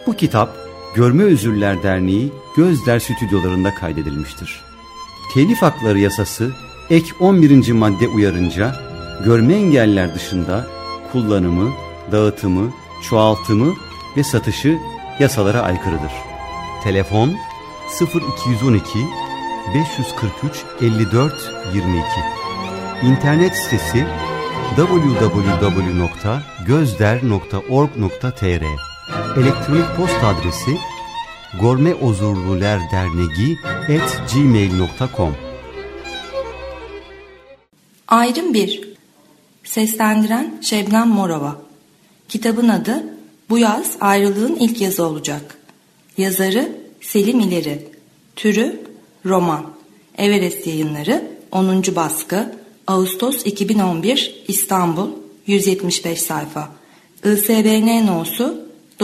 Bu kitap Görme Özürler Derneği Gözder Stüdyolarında kaydedilmiştir. Telif hakları yasası ek 11. madde uyarınca görme engelliler dışında kullanımı, dağıtımı, çoğaltımı ve satışı yasalara aykırıdır. Telefon 0212 543 54 22. İnternet sitesi www.gözder.org.tr. Elektronik posta adresi gormeozurlulerderneği@gmail.com. Ayrım 1. Seslendiren Şebnem Morova. Kitabın adı Bu Yaz Ayrılığın İlk Yazı Olacak. Yazarı Selim İleri. Türü roman. Everest Yayınları 10. baskı. Ağustos 2011 İstanbul 175 sayfa. ISBN no'su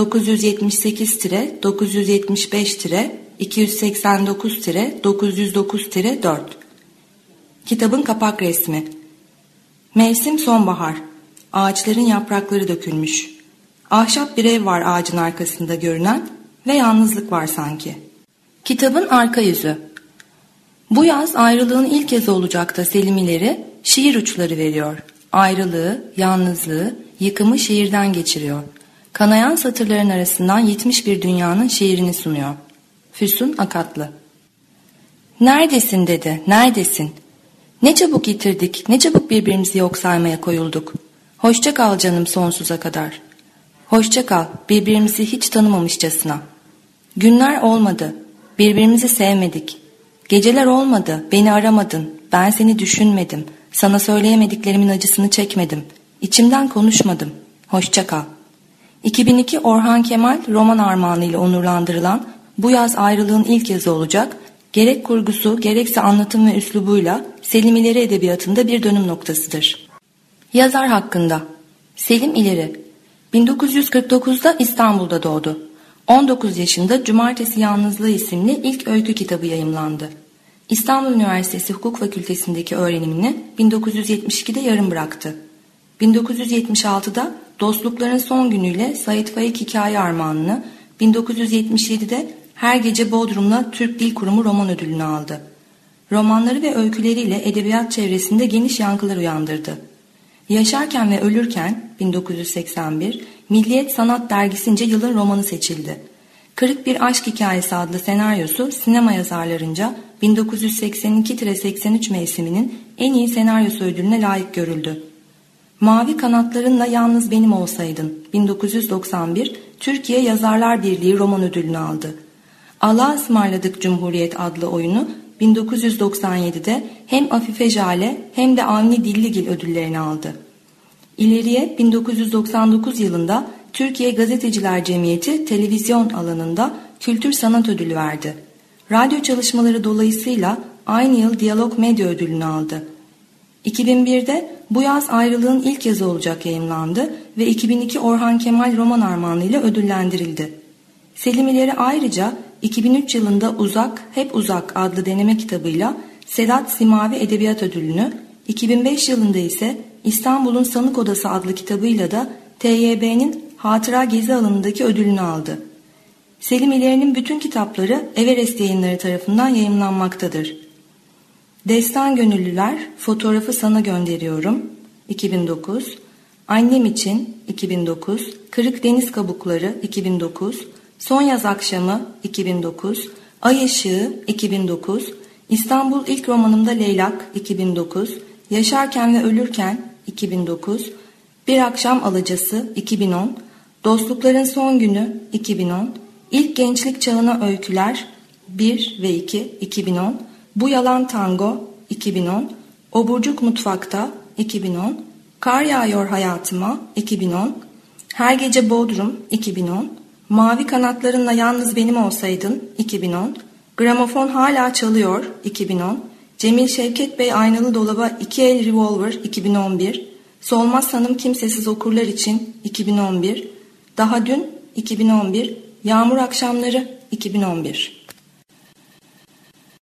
975-285-289-909-4. Kitabın kapak resmi. Mevsim sonbahar. Ağaçların yaprakları dökülmüş. Ahşap bir ev var ağacın arkasında görünen ve yalnızlık var sanki. Kitabın arka yüzü. Bu yaz ayrılığın ilk yazı olacak da Selim İleri şiir uçları veriyor. Ayrılığı, yalnızlığı, yıkımı şiirden geçiriyor. Kanayan satırların arasından 71 dünyanın şiirini sunuyor. Füsun Akatlı. Neredesin dedi, neredesin? Ne çabuk yitirdik, ne çabuk birbirimizi yok saymaya koyulduk. Hoşça kal canım sonsuza kadar. Hoşça kal, birbirimizi hiç tanımamışçasına. Günler olmadı, birbirimizi sevmedik. Geceler olmadı, beni aramadın, ben seni düşünmedim. Sana söyleyemediklerimin acısını çekmedim. İçimden konuşmadım. Hoşça kal. 2002 Orhan Kemal roman armağanı ile onurlandırılan Bu Yaz Ayrılığın İlk Yazı Olacak, gerek kurgusu gerekse anlatım ve üslubuyla Selim İleri edebiyatında bir dönüm noktasıdır. Yazar hakkında. Selim İleri 1949'da İstanbul'da doğdu. 19 yaşında Cumartesi Yalnızlığı isimli ilk öykü kitabı yayımlandı. İstanbul Üniversitesi Hukuk Fakültesindeki öğrenimini 1972'de yarım bıraktı. 1976'da Dostlukların Son Günü'yle Sait Faik Hikaye Armağanını, 1977'de Her Gece Bodrum'la Türk Dil Kurumu roman ödülünü aldı. Romanları ve öyküleriyle edebiyat çevresinde geniş yankılar uyandırdı. Yaşarken ve Ölürken 1981 Milliyet Sanat Dergisi'nce yılın romanı seçildi. Kırık Bir Aşk Hikayesi adlı senaryosu sinema yazarlarınca 1982-83 mevsiminin en iyi senaryosu ödülüne layık görüldü. Mavi Kanatlarınla Yalnız Benim Olsaydın 1991 Türkiye Yazarlar Birliği roman ödülünü aldı. Allah'a Ismarladık Cumhuriyet adlı oyunu 1997'de hem Afife Jale hem de Avni Dilligil ödüllerini aldı. İleriye 1999 yılında Türkiye Gazeteciler Cemiyeti televizyon alanında Kültür Sanat Ödülü verdi. Radyo çalışmaları dolayısıyla aynı yıl Diyalog Medya Ödülünü aldı. 2001'de Bu Yaz Ayrılığın İlk Yazı Olacak yayımlandı ve 2002 Orhan Kemal roman armağanı ile ödüllendirildi. Selim İleri ayrıca 2003 yılında Uzak Hep Uzak adlı deneme kitabıyla Sedat Simavi Edebiyat Ödülünü, 2005 yılında ise İstanbul'un Sanık Odası adlı kitabıyla da TYB'nin Hatıra Gezi alanındaki ödülünü aldı. Selim İleri'nin bütün kitapları Everest Yayınları tarafından yayımlanmaktadır. Destan Gönüllüler, Fotoğrafı Sana Gönderiyorum 2009, Annem İçin 2009, Kırık Deniz Kabukları 2009, Son Yaz Akşamı 2009, Ay Işığı 2009, İstanbul İlk Romanımda Leylak 2009, Yaşarken ve Ölürken 2009, Bir Akşam Alıcısı 2010, Dostlukların Son Günü 2010, İlk Gençlik Çağına Öyküler 1 ve 2 2010, Bu Yalan Tango 2010, Oburcuk Mutfakta 2010, Kar Yağıyor Hayatıma 2010, Her Gece Bodrum 2010, Mavi Kanatlarınla Yalnız Benim Olsaydın 2010, Gramofon Hala Çalıyor 2010, Cemil Şevket Bey Aynalı Dolaba 2 El Revolver 2011, Solmaz Hanım Kimsesiz Okurlar için 2011, Daha Dün 2011, Yağmur Akşamları 2011.